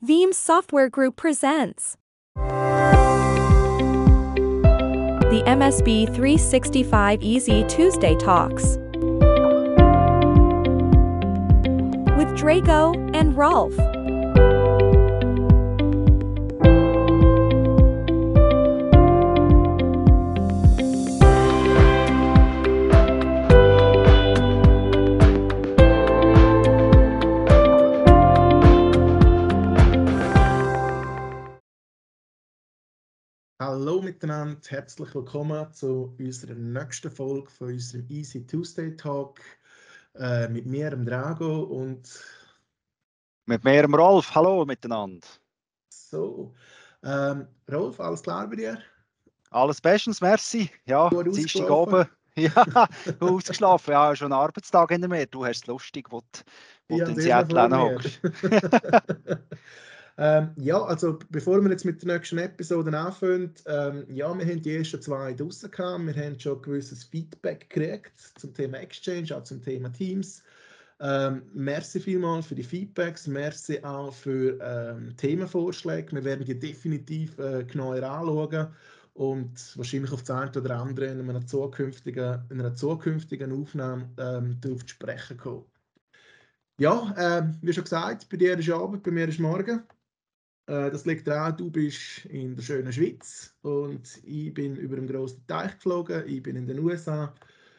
Veeam Software Group presents the MSB 365 Easy Tuesday Talks with Drago and Rolf. Hallo miteinander, herzlich willkommen zu unserer nächsten Folge von unserem Easy Tuesday Talk mit mir, dem Drago und mit mir, dem Rolf. Hallo miteinander. so. Rolf, alles klar bei dir? Alles bestens, merci. Ja, Gut Dienstag ausgeschlafen? oben. Ja, ausgeschlafen. Ja, schon einen Arbeitstag hinter mir. Du hast es lustig, wo du in Seattle hockst. Ja, also bevor wir jetzt mit der nächsten Episode anfangen, ja, wir haben die ersten zwei draussen gehabt. Wir haben schon gewisses Feedback gekriegt zum Thema Exchange, auch zum Thema Teams. Merci vielmals für die Feedbacks, merci auch für Themenvorschläge. Wir werden die definitiv genauer anschauen und wahrscheinlich auf das eine oder andere in einer zukünftigen Aufnahme darauf zu sprechen kommen. Ja, wie schon gesagt, bei dir ist Abend, bei mir ist Morgen. Das liegt daran, du bist in der schönen Schweiz und ich bin über einen grossen Teich geflogen, ich bin in den USA.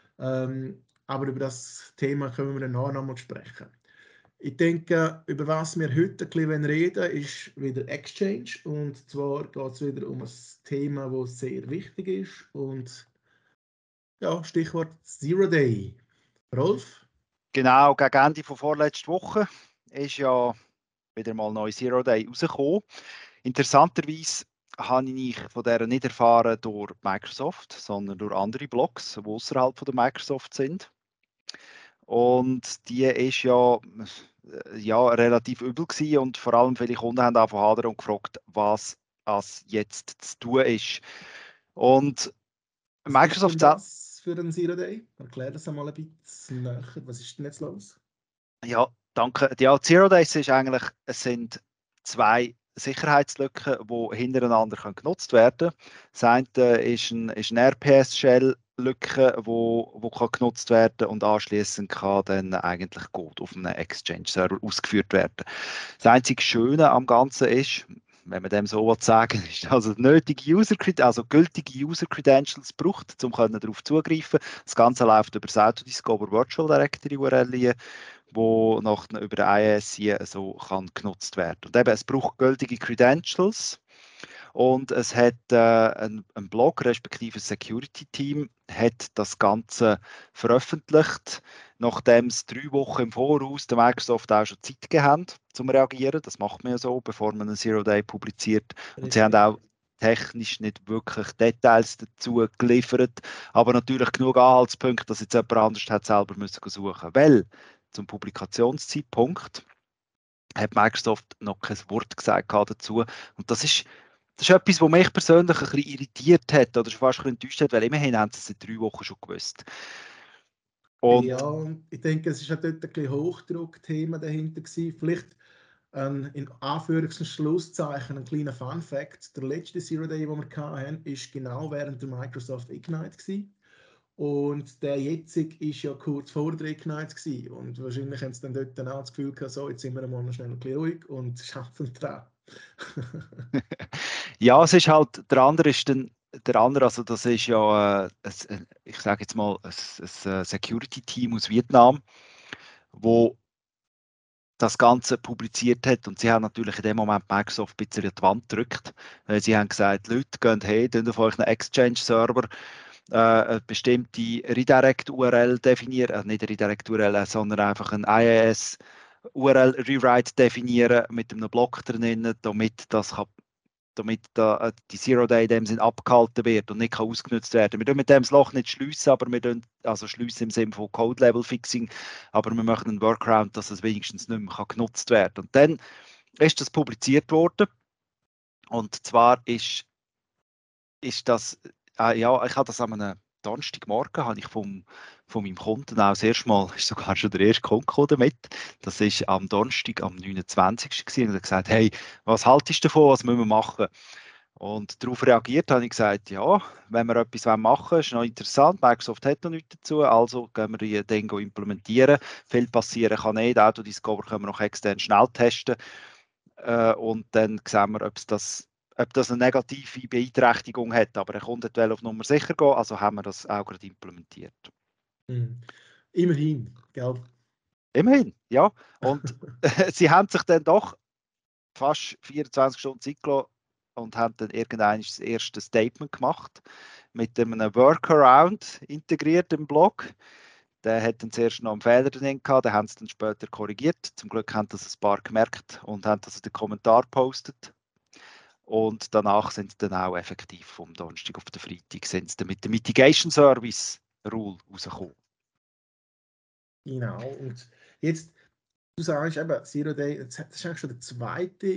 Aber über das Thema können wir dann noch einmal sprechen. Ich denke, über was wir heute ein bisschen reden, ist wieder Exchange. Und zwar geht es wieder um ein Thema, das sehr wichtig ist. Und ja, Stichwort Zero Day. Rolf? Genau, gegen Ende von vorletzter Woche ist ja wieder mal ein neuer Zero Day rausgekommen. Interessanterweise habe ich von dieser nicht erfahren durch Microsoft, sondern durch andere Blogs, die außerhalb von der Microsoft sind. Und die ist ja relativ übel gewesen und vor allem viele Kunden haben auch von hadern und gefragt, was jetzt zu tun ist. Und Microsoft sagt... Was für ein Zero Day? Erklär das einmal ein bisschen näher. Was ist denn jetzt los? Ja, danke. Ja, Zero Days ist eigentlich, es sind zwei Sicherheitslücken, die hintereinander genutzt werden können. Das eine ist eine RPS-Shell-Lücke, die genutzt werden kann und anschließend kann dann eigentlich Code auf einem Exchange-Server ausgeführt werden. Das einzige Schöne am Ganzen ist, wenn man dem so sagen will, ist also gültige User-Credentials braucht, um darauf zugreifen. Das Ganze läuft über das Autodiscover Virtual Directory URL, wo über IISc so kann genutzt werden. Und eben, es braucht gültige Credentials und es hat ein Blog, respektive ein Security-Team, hat das Ganze veröffentlicht, nachdem es 3 Wochen im Voraus der Microsoft auch schon Zeit gegeben hat, zum Reagieren. Das macht man ja so, bevor man einen Zero Day publiziert. Und sie haben auch technisch nicht wirklich Details dazu geliefert, aber natürlich genug Anhaltspunkte, dass jetzt jemand anders hat selber müssen suchen. Weil zum Publikationszeitpunkt hat Microsoft noch kein Wort gesagt dazu. Und das ist etwas, was mich persönlich ein bisschen irritiert hat oder fast ein bisschen enttäuscht hat, weil immerhin haben sie es seit 3 Wochen schon gewusst. Und ja, ich denke, es war dort ein bisschen Hochdruckthema dahinter gewesen. Vielleicht in Anführungs- und Schlusszeichen ein kleiner Fun-Fact. Der letzte Zero Day, den wir hatten, war genau während der Microsoft Ignite gewesen. Und der jetzige war ja kurz vor der Ignite gewesen. Und wahrscheinlich haben sie dann dort auch das Gefühl gehabt, so, jetzt sind wir mal noch schnell ein bisschen ruhig und schaffen dran. Ja, es ist halt, der andere, also das ist ja, ich sage jetzt mal, ein Security-Team aus Vietnam, wo das Ganze publiziert hat und sie haben natürlich in dem Moment Microsoft ein bisschen an die Wand gedrückt. Sie haben gesagt, Leute, geht hey, auf euch einen Exchange-Server eine bestimmte Redirect-URL definieren, nicht Redirect-URL, sondern einfach ein IIS-URL-Rewrite definieren mit einem Block drin, damit die Zero Day in dem Sinn abgehalten wird und nicht ausgenutzt werden. Wir tun mit dem das Loch nicht schliessen, aber wir tun, also schliessen im Sinne von Code-Level-Fixing, aber wir machen einen Workaround, dass es wenigstens nicht mehr genutzt werden kann. Und dann ist das publiziert worden. Und zwar ist das, ja, ich habe das am Donnerstagmorgen habe ich vom von meinem Kunden auch das erste Mal, ist sogar schon der erste Kunde gekommen damit. Das war am Donnerstag, am 29. gewesen, und er hat gesagt, hey, was haltest du davon, was müssen wir machen? Und darauf reagiert habe ich gesagt, ja, wenn wir etwas machen wollen, ist noch interessant, Microsoft hat noch nichts dazu, also gehen wir die Dinge implementieren. Viel passieren kann nicht, Autodiscover können wir noch extern schnell testen und dann sehen wir, ob das eine negative Beeinträchtigung hat. Aber der Kunde will auf Nummer sicher gehen, also haben wir das auch gerade implementiert. Immerhin, gell? Immerhin, ja. Und sie haben sich dann doch fast 24 Stunden Zeit gelassen und haben dann irgendwann das erste Statement gemacht mit einem Workaround integriert im Blog. Der hat dann zuerst noch einen Fehler drin gehabt, den haben sie dann später korrigiert. Zum Glück haben das ein paar gemerkt und haben das in den Kommentar gepostet. Und danach sind sie dann auch effektiv vom Donnerstag auf den Freitag sind sie dann mit dem Mitigation Service Rule rausgekommen. Genau, und jetzt, du sagst eben, Zero Day, das ist eigentlich schon der zweite,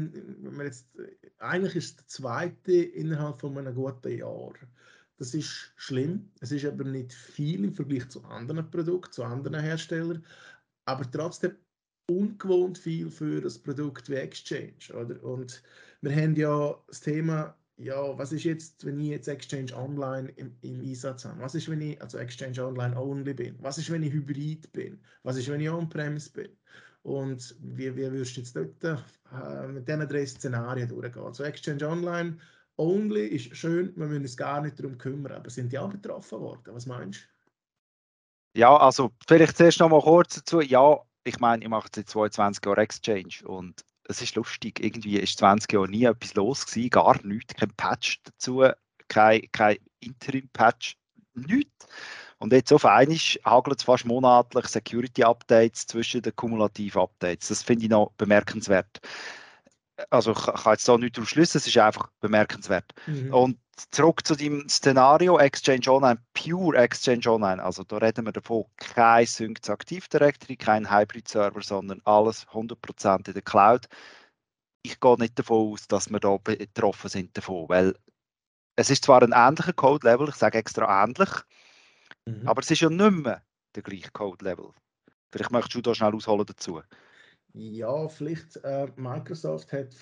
eigentlich ist es der zweite innerhalb von einem guten Jahr. Das ist schlimm, es ist aber nicht viel im Vergleich zu anderen Produkten, zu anderen Herstellern, aber trotzdem ungewohnt viel für das Produkt wie Exchange. Oder? Und wir haben ja das Thema, ja, was ist jetzt, wenn ich jetzt Exchange Online im Einsatz habe? Was ist, wenn ich also Exchange Online only bin? Was ist, wenn ich Hybrid bin? Was ist, wenn ich On-Premise bin? Und wie würdest du jetzt dort mit diesen 3 Szenarien durchgehen? Also Exchange Online only ist schön, wir müssen uns gar nicht darum kümmern, aber sind die auch betroffen worden? Was meinst du? Ja, also vielleicht zuerst noch mal kurz dazu. Ja, ich meine, ich mache seit 22 Jahren Exchange und es ist lustig, irgendwie ist 20 Jahre nie etwas los gewesen, gar nichts, kein Patch dazu, kein Interim-Patch, nichts. Und jetzt auf einmal hagelt es fast monatlich Security-Updates zwischen den kumulativen Updates. Das finde ich noch bemerkenswert. Also ich kann jetzt da nicht daraus schließen, es ist einfach bemerkenswert. Und zurück zu dem Szenario Exchange Online, pure Exchange Online, also da reden wir davon, kein Sync Active Directory, kein Hybrid-Server, sondern alles 100% in der Cloud. Ich gehe nicht davon aus, dass wir da betroffen sind davon, weil es ist zwar ein ähnlicher Code-Level, ich sage extra ähnlich, aber es ist ja nicht mehr der gleiche Code-Level. Vielleicht möchtest du da schnell ausholen dazu. Ja, vielleicht Microsoft hat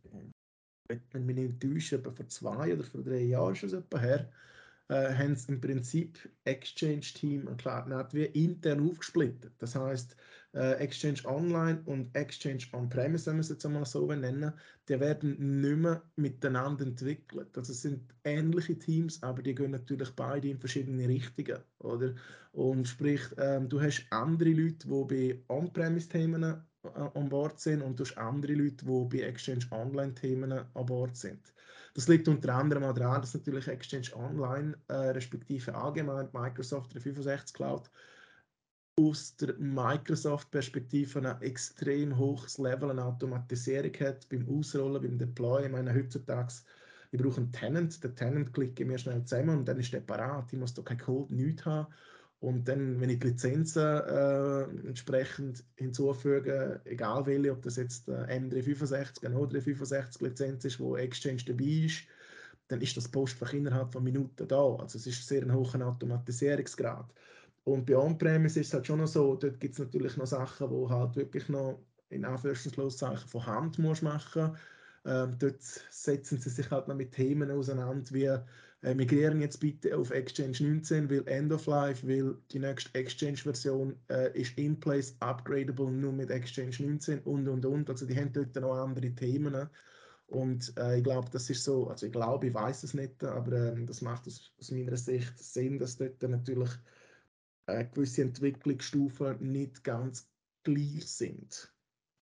wenn mich nicht täusche, etwa vor 2 oder vor 3 Jahren schon etwa her, haben sie im Prinzip Exchange-Team wie intern aufgesplittet. Das heißt, Exchange Online und Exchange On-Premise, wenn wir es jetzt einmal so nennen, die werden nicht mehr miteinander entwickelt. Also es sind ähnliche Teams, aber die gehen natürlich beide in verschiedene Richtungen. Oder? Und sprich, du hast andere Leute, die bei On-Premise-Themen an Bord sind und du hast andere Leute, die bei Exchange Online-Themen an Bord sind. Das liegt unter anderem auch daran, dass natürlich Exchange Online, respektive allgemein Microsoft 365 Cloud, aus der Microsoft-Perspektive ein extrem hohes Level an Automatisierung hat beim Ausrollen, beim Deployen. Ich meine, heutzutage, ich brauche einen Tenant, den Tenant klicke ich mir schnell zusammen und dann ist der parat. Ich muss da keinen Code, nichts haben. Und dann, wenn ich die Lizenzen entsprechend hinzufüge, egal welche, ob das jetzt M365, eine O365 Lizenz ist, wo Exchange dabei ist, dann ist das Postfach innerhalb von Minuten da. Also es ist sehr ein hoher Automatisierungsgrad. Und bei On-Premise ist es halt schon noch so, dort gibt es natürlich noch Sachen, die halt wirklich noch in Anführungszeichen von Hand musst machen. Dort setzen sie sich halt noch mit Themen auseinander, wie migrieren jetzt bitte auf Exchange 19, weil End of Life, weil die nächste Exchange-Version ist in place, upgradable nur mit Exchange 19 und. Also die haben dort noch andere Themen. Und ich glaube, das ist so, also ich weiß es nicht, aber das macht aus meiner Sicht Sinn, dass dort natürlich gewisse Entwicklungsstufen nicht ganz gleich sind.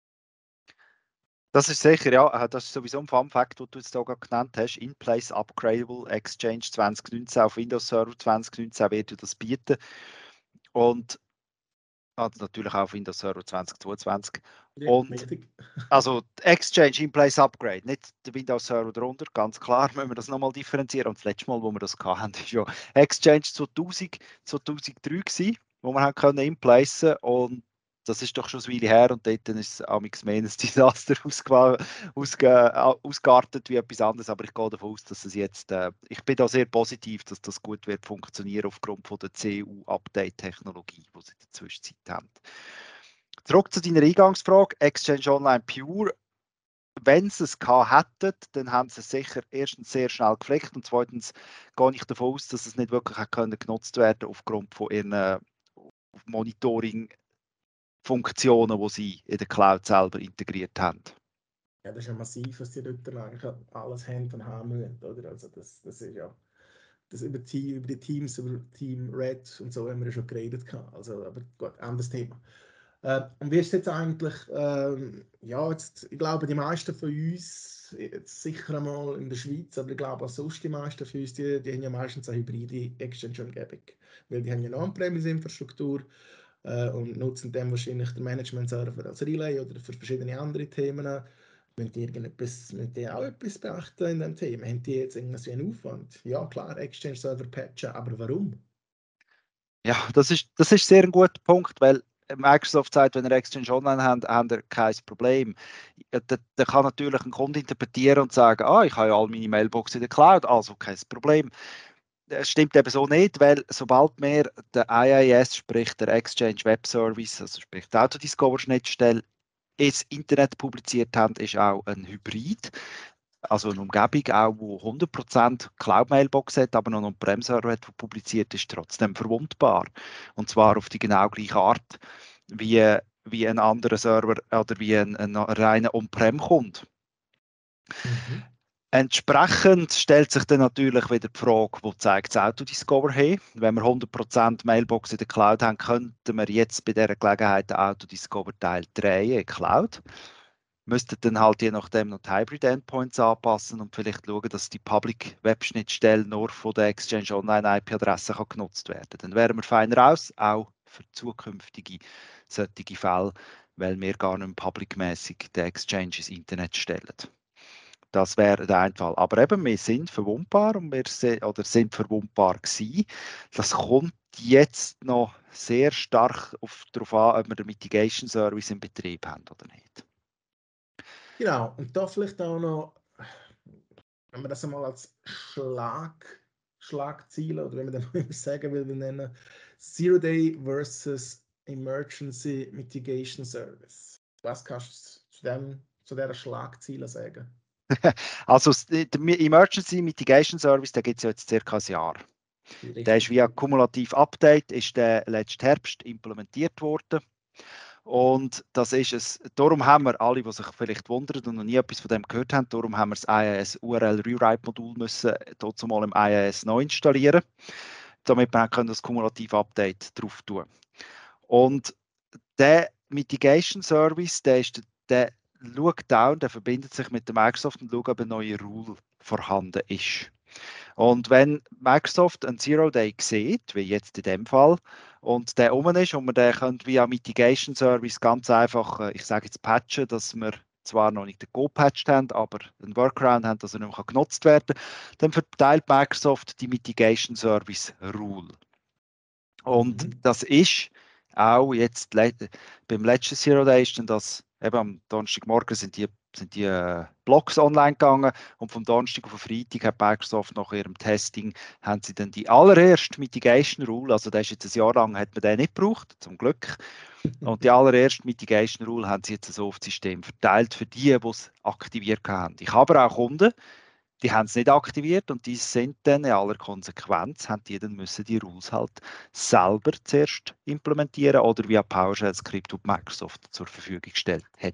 Das ist sicher, ja, das ist sowieso ein Fun-Fact, den du jetzt hier gerade genannt hast. In-Place Upgradable Exchange 2019 auf Windows Server 2019 wird das bieten. Und natürlich auch auf Windows Server 2022. Ja, und also Exchange In-Place Upgrade, nicht der Windows Server drunter, ganz klar, müssen wir das nochmal differenzieren. Und das letzte Mal, wo wir das hatten, war ja Exchange 2000, 2003 gewesen, wo wir in-placen können. Und das ist doch schon eine Weile her und dort ist es amigs mehr ein Desaster ausgeartet wie etwas anderes, aber ich gehe davon aus, dass es jetzt, ich bin da sehr positiv, dass das gut wird funktionieren aufgrund von der CU-Update-Technologie, die sie in der Zwischenzeit haben. Zurück zu deiner Eingangsfrage, Exchange Online Pure. Wenn sie es gehabt hätten, dann haben sie es sicher erstens sehr schnell gepflegt und zweitens gehe ich davon aus, dass es nicht wirklich genutzt werden aufgrund von ihren Monitoring-Funktionen, die sie in der Cloud selber integriert haben. Ja, das ist ja massiv, was die dort eigentlich alles haben und haben müssen, oder? Also das ist ja das über die Teams, über Team Red und so haben wir ja schon geredet. Also, aber gut, anderes Thema. Und wie ist es jetzt eigentlich, ja, jetzt, ich glaube, die meisten von uns, jetzt sicher einmal in der Schweiz, aber ich glaube auch sonst die meisten von uns, die haben ja meistens eine hybride Exchange-Umgebung, weil die haben ja eine On-Premise-Infrastruktur und nutzen dann wahrscheinlich den Management-Server als Relay oder für verschiedene andere Themen. Müssen die auch etwas beachten in diesem Thema? Haben die jetzt irgendwie einen Aufwand? Ja, klar, Exchange-Server patchen, aber warum? Ja, das ist sehr ein guter Punkt, weil Microsoft sagt, wenn ihr Exchange Online habt, habt ihr kein Problem. Da kann natürlich ein Kunde interpretieren und sagen, ich habe ja all meine Mailbox in der Cloud, also kein Problem. Das stimmt eben so nicht, weil sobald wir den IIS, sprich der Exchange Web Service, also sprich die Autodiscover-Schnittstelle, ins Internet publiziert haben, ist auch ein Hybrid. Also eine Umgebung, auch, die 100% Cloud-Mailbox hat, aber noch einen On-Prem-Server hat, der publiziert ist, trotzdem verwundbar. Und zwar auf die genau gleiche Art wie ein anderer Server oder wie ein reiner On-Prem-Kunde. Mhm. Entsprechend stellt sich dann natürlich wieder die Frage, wo zeigt das Autodiscover her? Wenn wir 100% Mailbox in der Cloud haben, könnten wir jetzt bei dieser Gelegenheit den Autodiscover Teil 3 in der Cloud. Müssten dann halt je nachdem noch die Hybrid-Endpoints anpassen und vielleicht schauen, dass die Public-Web-Schnittstelle nur von der Exchange Online-IP-Adresse genutzt werden kann. Dann wären wir feiner aus, auch für zukünftige solche Fälle, weil wir gar nicht public-mäßig den Exchange ins Internet stellen. Das wäre der eine Fall. Aber eben, wir sind verwundbar und sind verwundbar gewesen. Das kommt jetzt noch sehr stark darauf an, ob wir den Mitigation Service in Betrieb haben oder nicht. Genau, und da vielleicht auch noch, wenn man das einmal als Schlagziele oder wenn man das sagen will, wir nennen Zero Day versus Emergency Mitigation Service. Was kannst du zu dieser Schlagziele sagen? Also der Emergency Mitigation Service, der gibt es ja jetzt circa ein Jahr. Der ist via Kumulativ Update, ist der letzten Herbst implementiert worden. Und das ist es. Darum haben wir alle, die sich vielleicht wundern und noch nie etwas von dem gehört haben, darum haben wir das IIS URL Rewrite Modul müssen dort mal im IIS neu installieren, damit wir das Kumulativ Update drauf tun. Und der Mitigation Service, der schaut down, der verbindet sich mit der Microsoft und schaut, ob eine neue Rule vorhanden ist. Und wenn Microsoft einen Zero Day sieht, wie jetzt in dem Fall, und der oben ist und wir den via Mitigation Service ganz einfach, ich sage jetzt patchen, dass wir zwar noch nicht den Go patched haben, aber einen Workaround haben, dass er nicht mehr genutzt werden kann, dann verteilt Microsoft die Mitigation Service Rule. Und das ist auch jetzt beim letzten Zero Day ist dann das, eben am Donnerstagmorgen sind die Blogs online gegangen und vom Donnerstag auf Freitag hat Microsoft nach ihrem Testing haben sie dann die allererste Mitigation Rule, also das ist jetzt ein Jahr lang, hat man den nicht gebraucht, zum Glück. Und die allererste Mitigation Rule haben sie jetzt so auf das System verteilt für die es aktiviert haben. Ich habe aber auch Kunden, die haben es nicht aktiviert und die sind dann in aller Konsequenz, haben die dann müssen die Rules halt selber zuerst implementieren oder via PowerShell-Skript, das Microsoft zur Verfügung gestellt hat.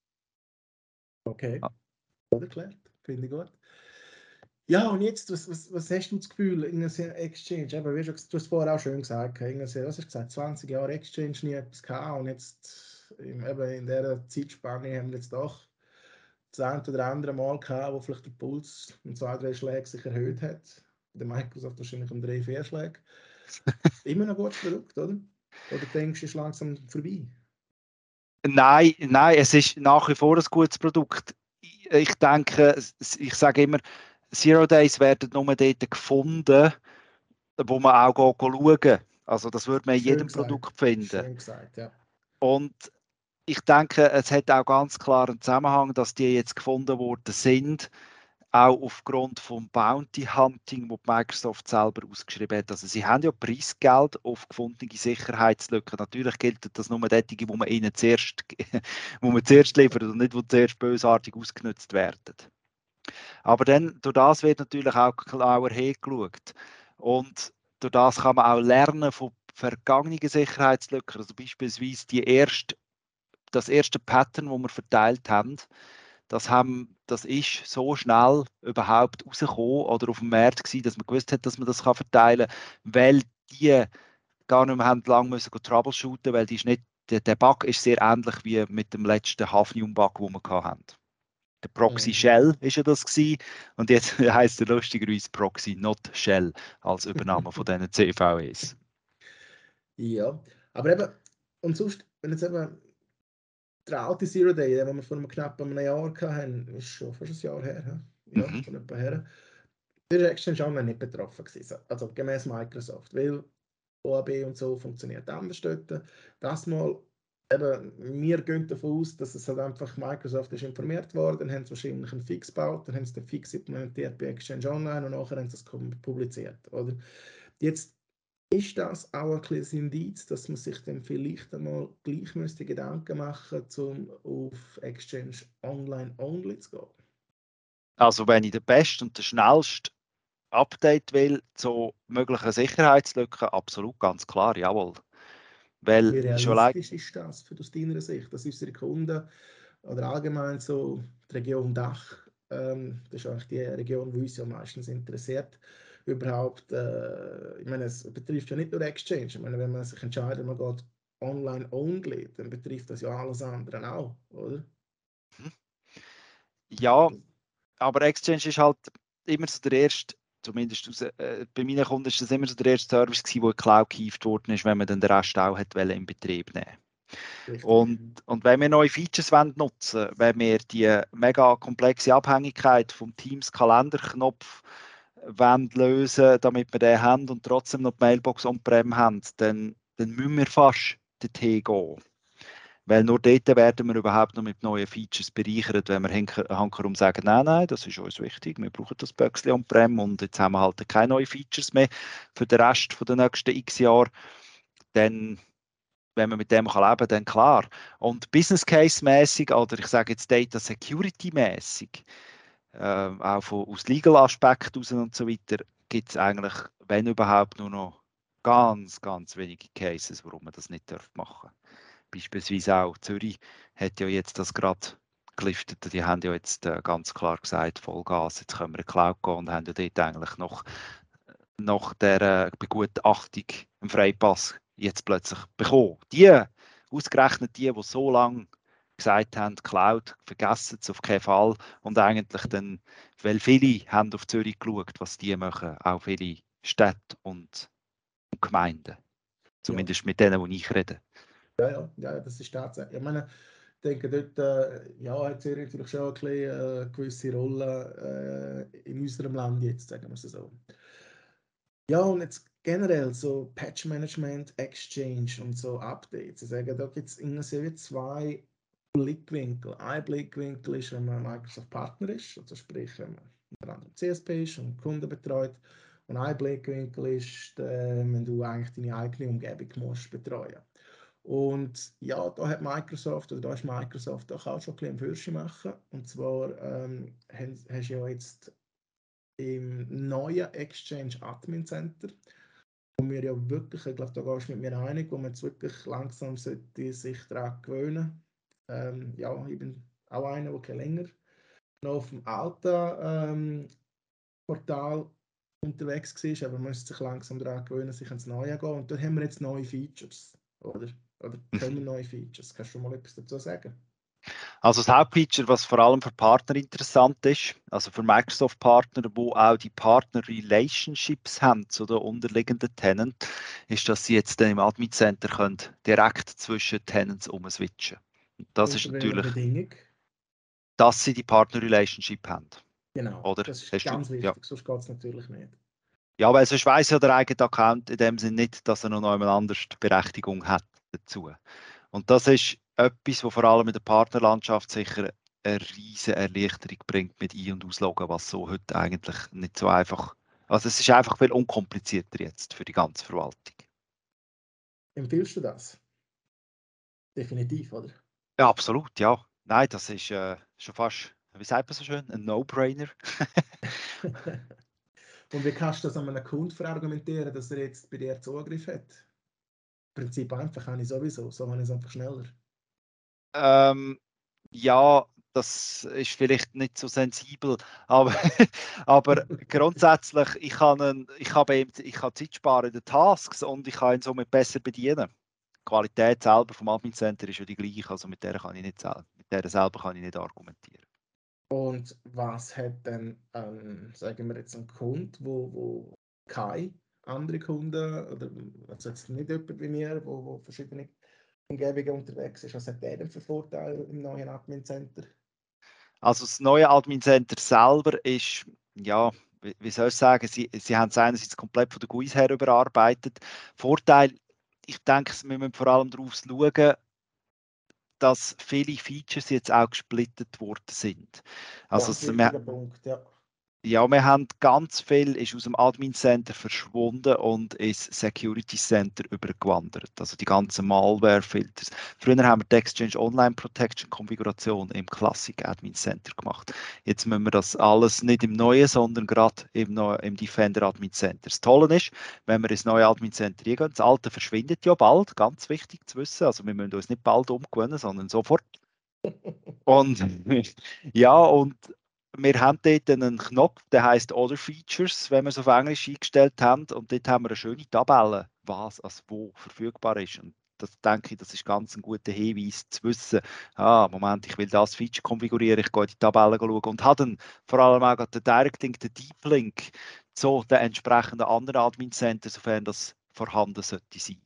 Okay, gut erklärt, finde ich gut. Ja, und jetzt, was hast du das Gefühl, in einer Exchange, eben, wie du hast es vorher auch schön gesagt, was hast du gesagt, 20 Jahre Exchange, nie etwas gehabt und jetzt eben in dieser Zeitspanne haben wir jetzt doch das eine oder andere Mal gehabt, wo vielleicht der Puls um 2-3 Schläge sich erhöht hat. Der Microsoft wahrscheinlich um 3-4 Schläge. Immer noch ein gutes Produkt, oder? Oder denkst du, es ist langsam vorbei? Nein, es ist nach wie vor ein gutes Produkt. Ich denke, ich sage immer, Zero Days werden nur dort gefunden, wo man auch schauen kann. Also das würde man in jedem Produkt finden. Schön gesagt, ja. Und ich denke, es hat auch ganz klar einen Zusammenhang, dass die jetzt gefunden worden sind, auch aufgrund vom Bounty Hunting, das Microsoft selber ausgeschrieben hat. Also sie haben ja Preisgeld auf gefundene Sicherheitslücken. Natürlich gilt das nur diejenigen, wo man ihnen zuerst, wo man zuerst liefert und nicht, die zuerst bösartig ausgenutzt werden. Aber dann, durch das wird natürlich auch genauer hergeschaut. Und durch das kann man auch lernen von vergangenen Sicherheitslücken. Also beispielsweise das erste Pattern, das wir verteilt haben, das ist so schnell überhaupt rausgekommen oder auf dem Markt gewesen, dass man gewusst hat, dass man das verteilen kann, weil die gar nicht mehr lange müssen troubleshooten, weil die ist nicht, der Bug ist sehr ähnlich wie mit dem letzten Hafnium-Bug, den wir hatten. Der Proxy Shell ist ja das gewesen, und jetzt heisst er lustigerweise Proxy Not Shell als Übernahme von diesen CVEs. Ja, aber eben, und sonst, wenn jetzt eben der alte Zero Day, den wir vor einem knapp einem Jahr hatten, ist schon fast ein Jahr her. Ja, von etwa her. Der ist Exchange Online nicht betroffen gewesen, also gemäß Microsoft, weil OAB und so funktioniert anders dort. Das mal, eben, wir gehen davon aus, dass es halt einfach Microsoft ist informiert worden, dann haben sie wahrscheinlich einen Fix gebaut, dann haben sie den Fix implementiert bei Exchange Online und nachher haben sie es publiziert. Oder? Jetzt ist das auch ein kleines Indiz, dass man sich dann vielleicht einmal gleich müsste Gedanken machen, um auf Exchange Online Only zu gehen? Also wenn ich den besten und den schnellsten Update will zu möglichen Sicherheitslücken, absolut, ganz klar, jawohl. Weil Wie schon allein, realistisch ist das aus deiner Sicht, dass unsere Kunden oder allgemein so die Region Dach, das ist eigentlich die Region, die uns ja meistens interessiert, überhaupt, ich meine, es betrifft ja nicht nur Exchange, ich meine, wenn man sich entscheidet, man geht online only, dann betrifft das ja alles andere auch, oder? ja, aber Exchange ist halt immer so der erste, zumindest bei meinen Kunden ist das immer so der erste Service gewesen, wo in die Cloud gehievt worden ist, wenn man dann den Rest auch hat in Betrieb nehmen. Und wenn wir neue Features nutzen wollen, wenn wir die mega komplexe Abhängigkeit vom Teams Kalenderknopf lösen, damit wir den haben und trotzdem noch die Mailbox on-prem haben, dann müssen wir fast dorthin gehen. Weil nur dort werden wir überhaupt noch mit neuen Features bereichert, wenn wir hankerum sagen, nein, das ist uns wichtig, wir brauchen das Böckchen on-prem und jetzt haben wir halt keine neuen Features mehr für den Rest der nächsten x Jahre. Dann, wenn man mit dem leben kann, dann klar. Und Business Case-mäßig oder ich sage jetzt Data Security-mäßig, auch aus Legal Aspekt raus und so weiter, gibt es eigentlich, wenn überhaupt, nur noch ganz, ganz wenige Cases, warum man das nicht machen darf. Beispielsweise auch Zürich hat ja jetzt das gerade geliftet. Die haben ja jetzt ganz klar gesagt, Vollgas, jetzt können wir in die Cloud gehen und haben ja dort eigentlich nach der Begutachtung einen Freipass jetzt plötzlich bekommen. Ausgerechnet die so lange gesagt haben, Cloud, vergessen es auf keinen Fall. Und eigentlich dann, weil viele haben auf Zürich geschaut, was die machen, auch viele Städte und Gemeinden. Zumindest mit denen, die ich rede. Ja, das ist tatsächlich. Ich meine, ich denke, dort hat Zürich natürlich schon ein bisschen, eine gewisse Rolle in unserem Land jetzt, sagen wir es so. Ja, und jetzt generell so Patch Management, Exchange und so Updates. Ich sage, da gibt es zwei Blickwinkel. Ein Blickwinkel ist, wenn man Microsoft Partner ist, also sprich, wenn man unter anderem CSP ist und Kunden betreut. Und ein Blickwinkel ist, wenn du eigentlich deine eigene Umgebung musst betreuen. Und ja, da hat Microsoft, oder da ist Microsoft auch schon ein bisschen Fürsche machen. Und zwar hast du ja jetzt im neuen Exchange Admin Center, wo wir ja wirklich, ich glaube, da gehst du mit mir einig, wo man jetzt wirklich langsam sollte sich daran gewöhnen. Ja, ich bin auch einer, der länger noch auf dem alten Portal unterwegs war, aber man muss sich langsam daran gewöhnen, sich ans Neue zu gehen. Und da haben wir jetzt neue Features, oder können neue Features. Kannst du mal etwas dazu sagen? Also das Hauptfeature, was vor allem für Partner interessant ist, also für Microsoft-Partner, wo auch die Partner-Relationships haben zu den unterliegenden Tenants, ist, dass sie jetzt im Admin Center können direkt zwischen Tenants umswitchen. Das ist natürlich, Bedingung? Dass sie die Partner-Relationship haben. Genau, oder? Das ist ganz wichtig, ja. Sonst geht es natürlich nicht. Ja, weil sonst weiss ja der eigene Account in dem Sinne nicht, dass er noch jemand anders Berechtigung hat dazu. Und das ist etwas, was vor allem in der Partnerlandschaft sicher eine riesige Erleichterung bringt mit Ein- und Ausloggen, was so heute eigentlich nicht so einfach. Also es ist einfach viel unkomplizierter jetzt für die ganze Verwaltung. Empfiehlst du das? Definitiv, oder? Ja, absolut, ja. Nein, das ist schon fast, wie sagt man so schön, ein No-Brainer. Und wie kannst du das an einem Kunden verargumentieren, dass er jetzt bei dir Zugriff hat? Im Prinzip einfach, habe ich sowieso, so habe ich es einfach schneller. Ähm, ja, das ist vielleicht nicht so sensibel, aber, aber grundsätzlich, ich habe Zeit sparen in den Tasks und ich kann ihn somit besser bedienen. Die Qualität selber vom Admin Center ist ja die gleiche, also mit der mit der selber kann ich nicht argumentieren. Und was hat denn, sagen wir jetzt, ein Kunde, wo keine andere Kunden, oder also jetzt nicht jemand wie mir, wo verschiedene Umgebungen unterwegs ist, was hat der denn für Vorteile im neuen Admin Center? Also das neue Admin Center selber ist, ja, wie soll ich sagen, sie haben es einerseits komplett von der GUIs her überarbeitet. Vorteil, ich denke, wir müssen vor allem darauf schauen, dass viele Features jetzt auch gesplittet worden sind. Also Ganz wichtiger Punkt, ja. ja, wir haben ganz viel ist aus dem Admin Center verschwunden und ins Security Center übergewandert. Also die ganzen Malware-Filters. Früher haben wir die Exchange Online Protection Konfiguration im Classic Admin Center gemacht. Jetzt müssen wir das alles nicht im neuen, sondern gerade im Defender Admin Center. Das Tolle ist, wenn wir ins neue Admin Center reingehen, das alte verschwindet ja bald, ganz wichtig zu wissen. Also wir müssen uns nicht bald umgewöhnen, sondern sofort. Und ja, und wir haben dort einen Knopf, der heißt Other Features, wenn wir es auf Englisch eingestellt haben. Und dort haben wir eine schöne Tabelle, was als wo verfügbar ist. Und das denke ich, das ist ganz ein guter Hinweis zu wissen, Moment, ich will das Feature konfigurieren, ich gehe in die Tabelle schauen und habe dann vor allem auch den Direct Link, den Deep Link zu den entsprechenden anderen Admin Center, sofern das vorhanden sollte sein.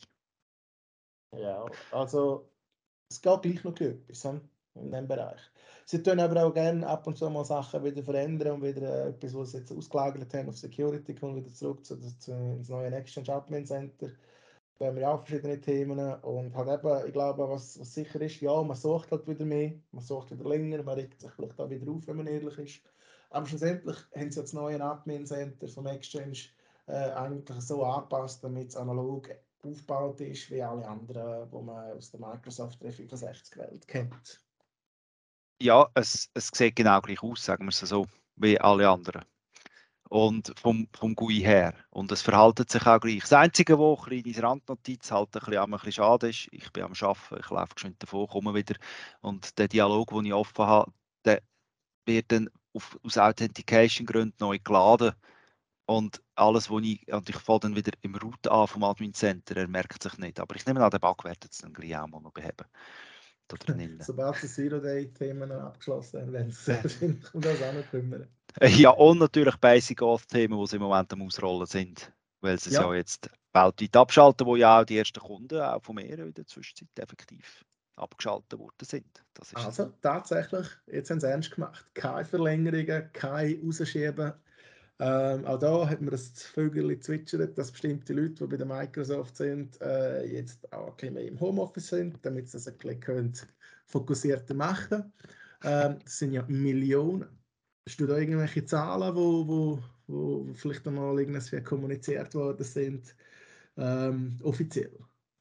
Ja, also es geht gleich noch etwas in diesem Bereich. Sie tun aber auch gerne ab und zu mal Sachen wieder verändern und wieder etwas, was sie jetzt ausgelagert haben auf Security, kommt wieder zurück ins neue Exchange Admin Center. Da haben wir auch verschiedene Themen und halt eben, ich glaube, was sicher ist, ja, man sucht halt wieder mehr, man sucht wieder länger, man regt sich vielleicht auch wieder auf, wenn man ehrlich ist. Aber schlussendlich haben sie jetzt das neue Admin Center vom Exchange eigentlich so angepasst, damit es analog aufgebaut ist, wie alle anderen, die man aus der Microsoft 365-Welt kennt. Ja, es sieht genau gleich aus, sagen wir es so, wie alle anderen. Und vom GUI her. Und es verhält sich auch gleich. Das Einzige, wo eine kleine Randnotiz halt ein bisschen schade ist, ich bin am Arbeiten, ich laufe geschwind davon, komme wieder. Und der Dialog, den ich offen habe, der wird dann aus Authentication-Gründen neu geladen. Und alles, und ich fange dann wieder im Root an vom Admin Center, er merkt sich nicht. Aber ich nehme an, den Bug wird es dann gleich auch mal noch beheben. Sobald sie Zero-Day-Themen abgeschlossen haben, werden sie sich wahrscheinlich um das auch noch kümmern. Ja, und natürlich Basic Auth-Themen, die sie im Moment am Ausrollen sind, weil sie es ja jetzt weltweit abschalten, wo ja auch die ersten Kunden auch von mir in der Zwischenzeit effektiv abgeschaltet worden sind. Das ist Also tatsächlich, jetzt haben sie ernst gemacht. Keine Verlängerungen, kein Rausschieben. Auch da hat man das Vögel zwitschert, dass bestimmte Leute, die bei der Microsoft sind, jetzt auch ein bisschen mehr im Homeoffice sind, damit sie das ein bisschen fokussierter machen können. Das sind ja Millionen. Hast du da irgendwelche Zahlen, wo vielleicht einmal irgendwie kommuniziert worden sind, offiziell?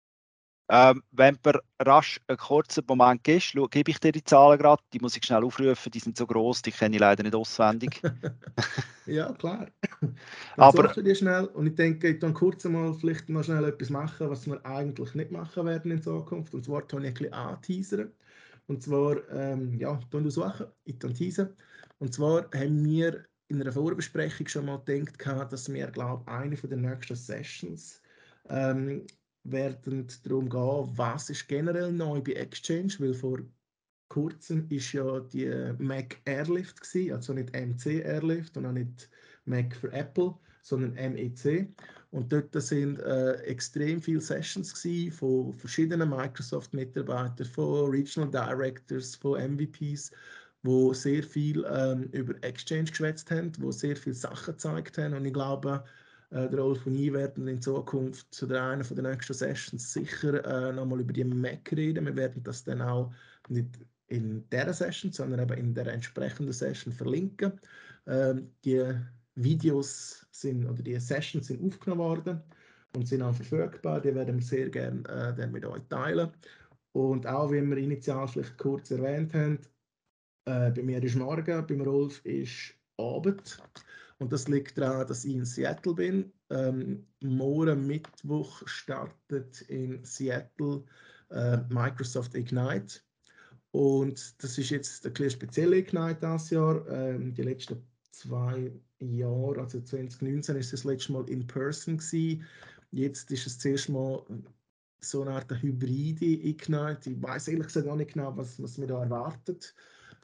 wenn du rasch einen kurzen Moment gibst, gebe ich dir die Zahlen gerade. Die muss ich schnell aufrufen, die sind so groß, die kenne ich leider nicht auswendig. Ja, klar. Dann Aber suchst du die schnell und ich denke, ich kann kurz mal vielleicht noch schnell etwas machen, was wir eigentlich nicht machen werden in Zukunft. Und zwar tue ich ein bisschen anteasern. Und zwar, tun du suchen, ich tue teasern. Und zwar haben wir in einer Vorbesprechung schon mal gedacht, dass wir, glaube ich, eine von den nächsten Sessions werden darum gehen, was ist generell neu bei Exchange, weil vor kurzem ist ja die Mac Airlift gewesen, also nicht MC Airlift und auch nicht Mac für Apple, sondern MEC. Und dort sind extrem viele Sessions gewesen von verschiedenen Microsoft-Mitarbeitern, von Regional Directors, von MVPs, wo sehr viel über Exchange geschwätzt haben, wo sehr viele Sachen gezeigt haben. Und ich glaube, Der Rolf und ich werden in Zukunft zu einer der nächsten Sessions sicher nochmal über die Mac reden. Wir werden das dann auch nicht in dieser Session, sondern eben in der entsprechenden Session verlinken. Die Videos oder die Sessions sind aufgenommen worden und sind auch verfügbar. Die werden wir sehr gerne dann mit euch teilen. Und auch, wie wir initial vielleicht kurz erwähnt haben, bei mir ist morgen, beim Rolf ist Abend. Und das liegt daran, dass ich in Seattle bin. Morgen Mittwoch startet in Seattle Microsoft Ignite. Und das ist jetzt ein bisschen speziell Ignite dieses Jahr. Die letzten 2 Jahre, also 2019, ist das letzte Mal in person gewesen. Jetzt ist es zuerst mal so eine Art hybride Ignite. Ich weiß ehrlich gesagt auch nicht genau, was mir da erwartet.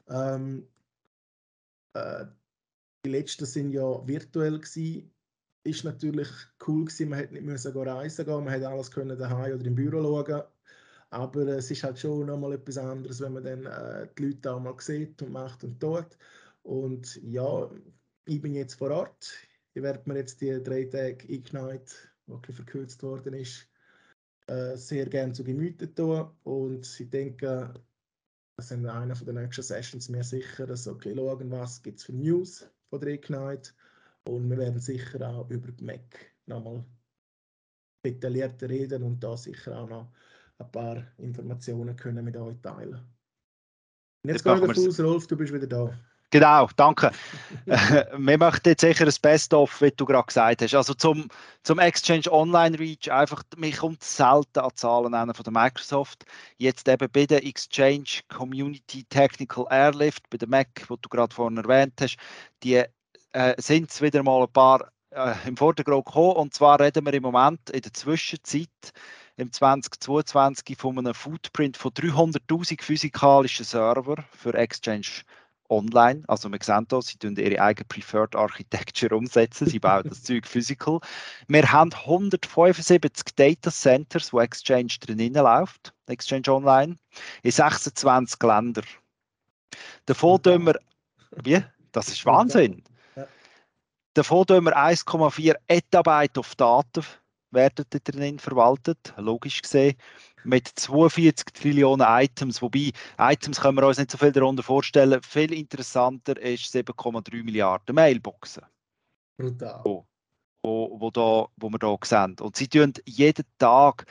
Die letzten sind ja virtuell gewesen. Ist natürlich cool gewesen, man hätte nicht müssen reisen gehen, man hätte alles können daheim oder im Büro schauen. Aber es ist halt schon nochmal etwas anderes, wenn man dann die Leute auch mal sieht und macht und tut. Und ja, ich bin jetzt vor Ort. Ich werde mir jetzt die 3 Tage Ignite, die verkürzt worden ist, sehr gerne zu Gemüte tun. Und ich denke, das in einer der nächsten Sessions mir sicher, dass okay, schauen, was gibt es für News von der Ignite. Und wir werden sicher auch über die Mac nochmal detaillierter reden und da sicher auch noch ein paar Informationen können mit euch teilen. Und jetzt gehe ich davon aus, Rolf, du bist wieder da. Genau, danke. Wir möchten jetzt sicher ein Best-of, wie du gerade gesagt hast. Also zum Exchange Online Reach, einfach, mir kommt selten an Zahlen von der Microsoft. Jetzt eben bei der Exchange Community Technical Airlift, bei der Mac, die du gerade vorhin erwähnt hast, die sind es wieder mal ein paar im Vordergrund gekommen. Und zwar reden wir im Moment in der Zwischenzeit im 2022 von einem Footprint von 300'000 physikalischen Server für Exchange Online. Also wir sehen hier, sie tun ihre eigene Preferred Architecture umsetzen, sie bauen das Zeug physical. Wir haben 175 Data Centers, wo Exchange drinnen läuft, Exchange Online, in 26 Ländern. Davon tun wir, wie? Das ist Wahnsinn. Davon tun wir 1,4 Exabyte auf Daten werden drin verwaltet, logisch gesehen, mit 42 Trillionen Items, wobei Items können wir uns nicht so viel darunter vorstellen. Viel interessanter ist 7,3 Milliarden Mailboxen. Brutal. Wo wir hier sehen. Und sie tun jeden Tag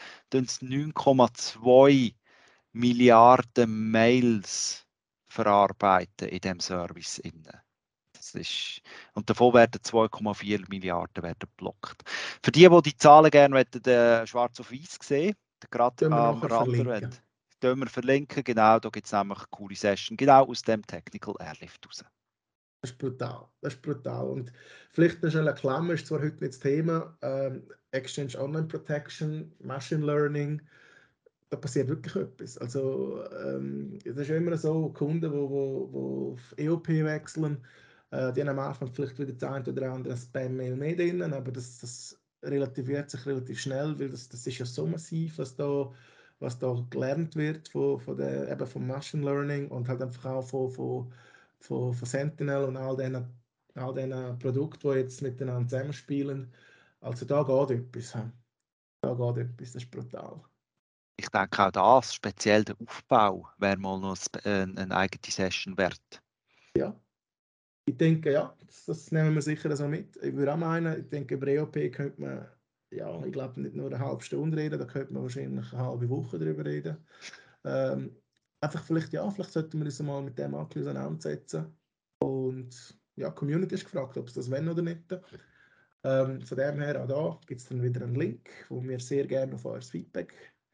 9,2 Milliarden Mails verarbeiten in diesem Service. Und davon werden 2,4 Milliarden geblockt. Für die Zahlen gerne schwarz auf weiß sehen, gerade am Rand erwähnt, wir verlinken. Genau, da gibt es nämlich eine coole Session, genau aus dem Technical Airlift raus. Das ist brutal. Und vielleicht noch eine Klammer, ist zwar heute nicht das Thema, Exchange Online Protection, Machine Learning, da passiert wirklich etwas. Also das ist immer so, Kunden, die auf EOP wechseln, die haben am Anfang vielleicht wieder das eine oder andere Spam-Mail mehr drin, aber das relativiert sich relativ schnell, weil das ist ja so massiv, was da gelernt wird vom Machine Learning und halt einfach auch von Sentinel und all diesen Produkten, die jetzt miteinander zusammenspielen. Also da geht etwas. Das ist brutal. Ich denke auch das, speziell der Aufbau, wäre mal noch eine eigene Session wert. Ja, ich denke, ja, das nehmen wir sicher so mit. Ich würde auch meinen, ich denke, über EOP könnte man, ja, ich glaube, nicht nur eine halbe Stunde reden, da könnte man wahrscheinlich eine halbe Woche darüber reden. Einfach vielleicht sollten wir uns mal mit dem auseinandersetzen. Und ja, die Community ist gefragt, ob es das wollen oder nicht. Von dem her, auch da gibt es dann wieder einen Link, wo wir sehr gerne auf euer Feedback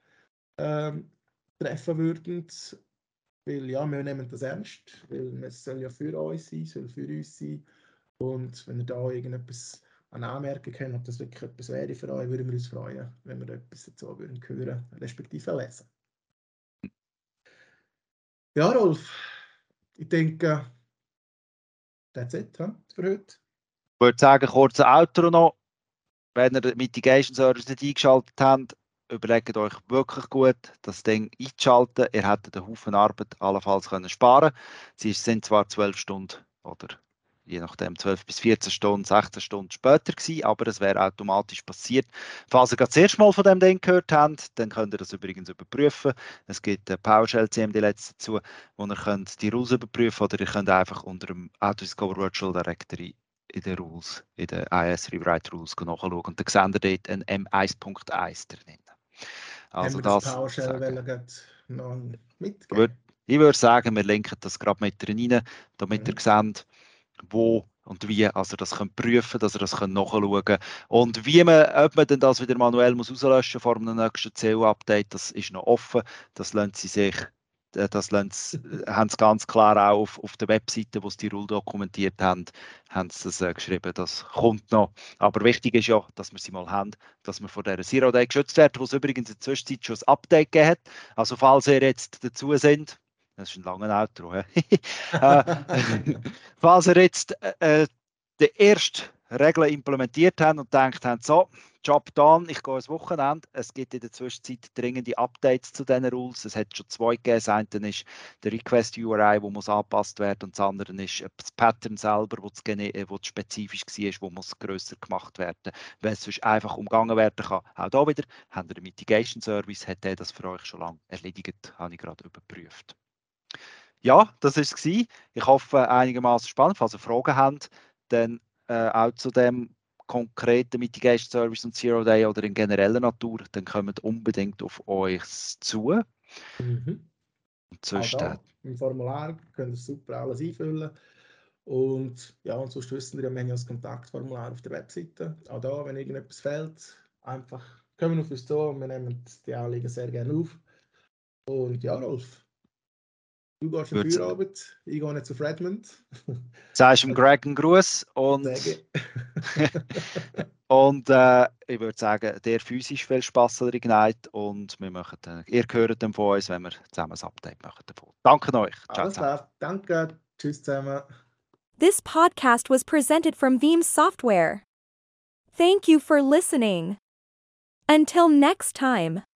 treffen würden. Weil ja, wir nehmen das ernst, weil es soll ja für uns sein, soll für uns sein. Und wenn ihr da irgendetwas an Anmerkung habt, ob das wirklich etwas wäre für euch, würden wir uns freuen, wenn wir etwas dazu würden hören, respektive lesen. Ja, Rolf, ich denke, that's it für heute. Ich würde sagen, kurzes Outro noch. Wenn ihr Mitigation Service nicht eingeschaltet habt, überlegt euch wirklich gut, das Ding einzuschalten. Ihr hättet einen Haufen Arbeit allenfalls sparen können. Sie sind zwar 12 Stunden oder je nachdem 12 bis 14 Stunden, 16 Stunden später gewesen, aber es wäre automatisch passiert. Falls ihr gerade das erste Mal von dem Ding gehört habt, dann könnt ihr das übrigens überprüfen. Es gibt PowerShell CMD dazu, wo ihr könnt die Rules überprüfen oder ihr könnt einfach unter dem Autodiscover Virtual Directory in den Rules, in den IIS Rewrite Rules nachschauen und dann seht ihr dort ein M1.1 drin. Also haben wir das das PowerShell noch mitgeben? Ich würde sagen, wir linken das gerade mit rein, damit ihr seht, wo und wie also das könnt prüfen, dass ihr das könnt nachschauen könnt. Und ob man denn das wieder manuell muss auslöschen vor einem nächsten CU-Update, das ist noch offen. Das haben sie ganz klar auch auf der Webseite, wo sie die Rule dokumentiert haben sie das geschrieben. Das kommt noch. Aber wichtig ist ja, dass wir sie mal haben, dass wir von dieser Zero Day geschützt werden, wo es übrigens in der Zwischenzeit schon ein Update gegeben hat. Also falls ihr jetzt dazu sind, das ist ein langer Outro. Falls ihr jetzt die erste Regel implementiert habt und denkt habt, so, Job done, ich gehe ins Wochenende. Es gibt in der Zwischenzeit dringende Updates zu diesen Rules. Es hat schon zwei gegeben. Das eine ist der Request-URI, der muss angepasst werden, und das andere ist das Pattern selber, das spezifisch war, wo muss grösser gemacht werden, weil es sonst einfach umgangen werden kann. Auch da wieder, haben wir einen Mitigation Service, hat der das für euch schon lange erledigt, habe ich gerade überprüft. Ja, das war es. Ich hoffe, einigermaßen spannend. Falls ihr Fragen habt, dann auch zu dem konkreten Mitigation Service und Zero Day oder in genereller Natur, dann kommt unbedingt auf euch zu. Und sonst, auch da, im Formular könnt ihr super alles einfüllen. Und ja, und sonst wissen wir ja, wir haben ja das Kontaktformular auf der Webseite. Auch da, wenn irgendetwas fehlt, einfach kommen auf uns zu und wir nehmen die Anliegen sehr gerne auf. Und ja, Rolf, du gehst in Feierabend, ich gehe nicht zu Redmond. Sagst dem Greg einen Gruß und und ich würde sagen, der physisch viel Spass an der Ignite und ihr hört dann von uns, wenn wir zusammen ein Update machen davon. Danke euch. Ciao zusammen. Danke. Tschüss zusammen. This podcast was presented from Veeam Software. Thank you for listening. Until next time.